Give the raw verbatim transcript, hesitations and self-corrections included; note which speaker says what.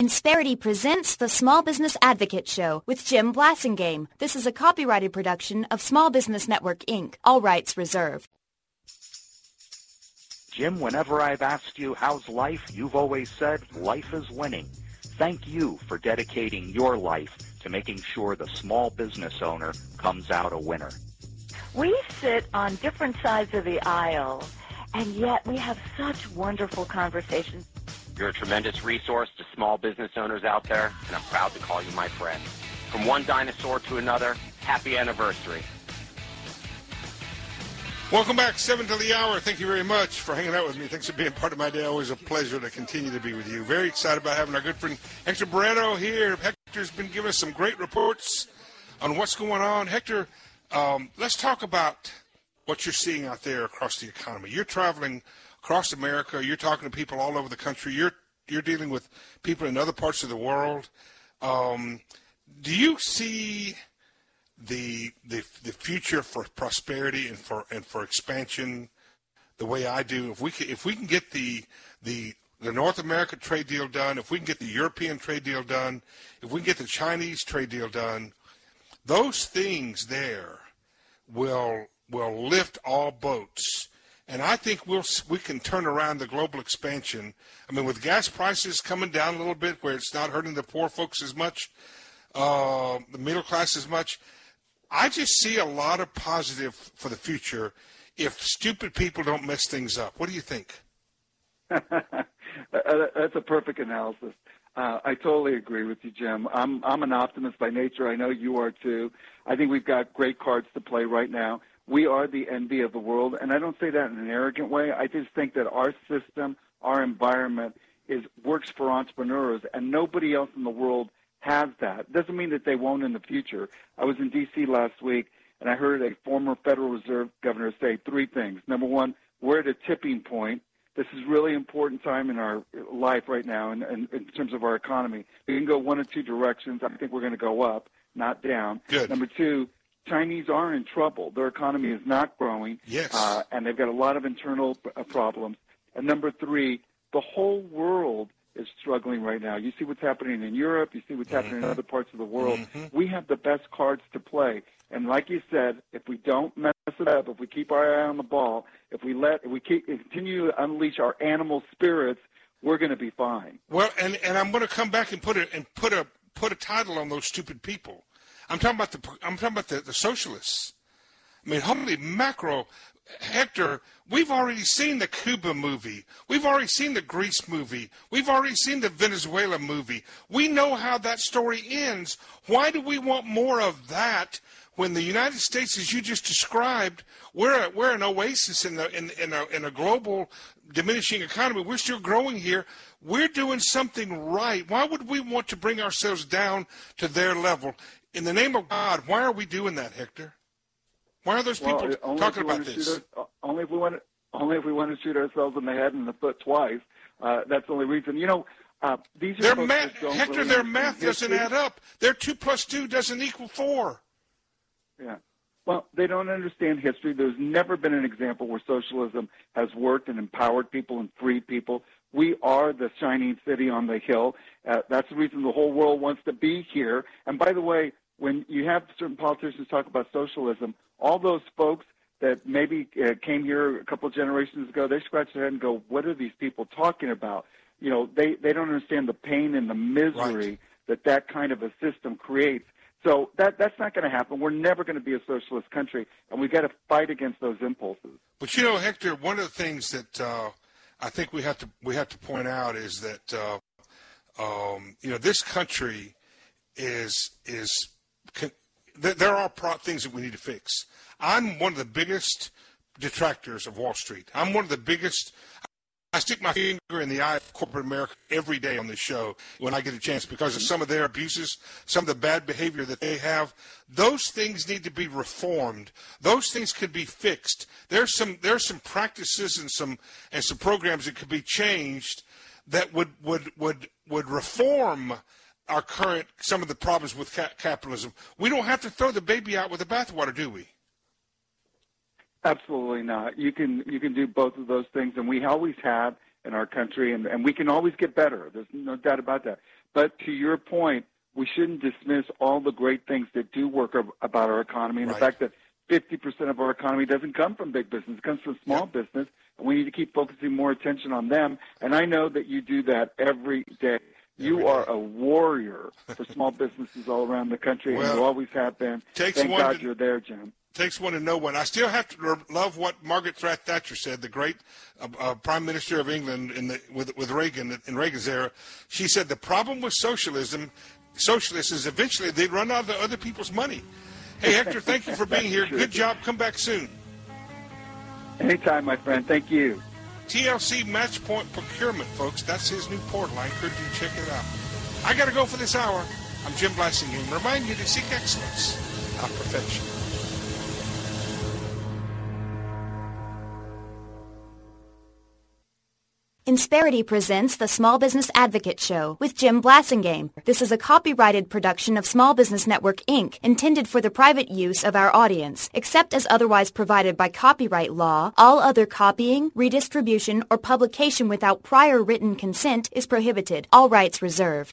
Speaker 1: Insperity presents the Small Business Advocate Show with Jim Blasingame. This is a copyrighted production of Small Business Network, Incorporated. All rights reserved.
Speaker 2: Jim, whenever I've asked you how's life, you've always said life is winning. Thank you for dedicating your life to making sure the small business owner comes out a winner.
Speaker 3: We sit on different sides of the aisle, and yet we have such wonderful conversations.
Speaker 4: You're a tremendous resource to small business owners out there, and I'm proud to call you my friend. From one dinosaur to another, happy anniversary.
Speaker 5: Welcome back, seven to the hour. Thank you very much for hanging out with me. Thanks for being part of my day. Always a pleasure to continue to be with you. Very excited about having our good friend Hector Barreto here. Hector's been giving us some great reports on what's going on. Hector, um, let's talk about what you're seeing out there across the economy. You're traveling across America. You're talking to people all over the country. You're you're dealing with people in other parts of the world. Um, do you see the the the future for prosperity and for and for expansion the way I do? If we can, if we can get the the the North America trade deal done, if we can get the European trade deal done, if we can get the Chinese trade deal done, those things there will will lift all boats. And I think we'll we can turn around the global expansion. I mean, with gas prices coming down a little bit, where it's not hurting the poor folks as much, uh, the middle class as much. I just see a lot of positive for the future if stupid people don't mess things up. What do you think?
Speaker 6: That's a perfect analysis. Uh, I totally agree with you, Jim. I'm I'm an optimist by nature. I know you are too. I think we've got great cards to play right now. We are the envy of the world, and I don't say that in an arrogant way. I just think that our system, our environment, is works for entrepreneurs, and nobody else in the world has that. Doesn't mean that they won't in the future. I was in D C last week, and I heard a former Federal Reserve governor say three things. Number one, we're at a tipping point. This is really important time in our life right now in, in, in terms of our economy. We can go one of two directions. I think we're going to go up, not down.
Speaker 5: Good.
Speaker 6: Number two, Chinese are in trouble. Their economy is not growing,
Speaker 5: yes,
Speaker 6: uh, and they've got a lot of internal uh, problems. And number three, the whole world is struggling right now. You see what's happening in Europe. You see what's happening mm-hmm. in other parts of the world. Mm-hmm. We have the best cards to play. And like you said, if we don't mess it up, if we keep our eye on the ball, if we let, if we keep, continue to unleash our animal spirits, we're going to be fine.
Speaker 5: Well, and, and I'm going to come back and put a and put a put a title on those stupid people. I'm talking about the I'm talking about the, the socialists. I mean, holy mackerel, Hector, we've already seen the Cuba movie. We've already seen the Greece movie. We've already seen the Venezuela movie. We know how that story ends. Why do we want more of that when the United States, as you just described, we're a, we're an oasis in the in in a, in a global diminishing economy. We're still growing here. We're doing something right. Why would we want to bring ourselves down to their level? In the name of God, why are we doing that, Hector? Why are those people
Speaker 6: well,
Speaker 5: talking about this?
Speaker 6: Us, only if we want to, only if we want to shoot ourselves in the head and the foot twice. Uh, that's the only reason. You know, uh, these are
Speaker 5: their
Speaker 6: folks
Speaker 5: math,
Speaker 6: that don't
Speaker 5: Hector.
Speaker 6: really
Speaker 5: Their math doesn't
Speaker 6: history.
Speaker 5: add up. Their two plus two doesn't equal four.
Speaker 6: Yeah. Well, they don't understand history. There's never been an example where socialism has worked and empowered people and freed people. We are the shining city on the hill. Uh, that's the reason the whole world wants to be here. And by the way, when you have certain politicians talk about socialism, all those folks that maybe uh, came here a couple of generations ago, they scratch their head and go, what are these people talking about? You know, they, they don't understand the pain and the misery
Speaker 5: right.
Speaker 6: that that kind of a system creates. So that that's not going to happen. We're never going to be a socialist country, and we've got to fight against those impulses.
Speaker 5: But, you know, Hector, one of the things that uh, I think we have to we have to point out is that, uh, um, you know, this country is is – there are pro- things that we need to fix. I'm one of the biggest detractors of Wall Street. I'm one of the biggest. I stick my finger in the eye of corporate America every day on this show when I get a chance because of some of their abuses, some of the bad behavior that they have. Those things need to be reformed. Those things could be fixed. There's some there's some practices and some and some programs that could be changed that would would would would reform our current, some of the problems with ca- capitalism. We don't have to throw the baby out with the bathwater, do we?
Speaker 6: Absolutely not. You can you can do both of those things, and we always have in our country, and, and we can always get better. There's no doubt about that. But to your point, we shouldn't dismiss all the great things that do work ab- about our economy, and
Speaker 5: right.
Speaker 6: the fact that fifty percent of our economy doesn't come from big business. It comes from small yep. business, and we need to keep focusing more attention on them. And I know that you do that every day. You
Speaker 5: every
Speaker 6: are
Speaker 5: day.
Speaker 6: a warrior for small businesses all around the country,
Speaker 5: well,
Speaker 6: and you always have been.
Speaker 5: Takes
Speaker 6: Thank
Speaker 5: one
Speaker 6: God
Speaker 5: to,
Speaker 6: you're there, Jim.
Speaker 5: Takes one to know one. I still have to love what Margaret Thatcher said, the great uh, uh, Prime Minister of England in the, with, with Reagan, in Reagan's era. She said the problem with socialism, socialists, is eventually they'd run out of the other people's money. Hey, Hector, thank you for being here. Good job. Come back soon.
Speaker 6: Anytime, my friend. Thank you.
Speaker 5: T L C Matchpoint Procurement, folks. That's his new portal. I encourage you to check it out. I got to go for this hour. I'm Jim Blasingame. Remind you to seek excellence, not perfection.
Speaker 1: Insperity presents the Small Business Advocate Show with Jim Blasingame. This is a copyrighted production of Small Business Network, Incorporated, intended for the private use of our audience. Except as otherwise provided by copyright law, all other copying, redistribution, or publication without prior written consent is prohibited. All rights reserved.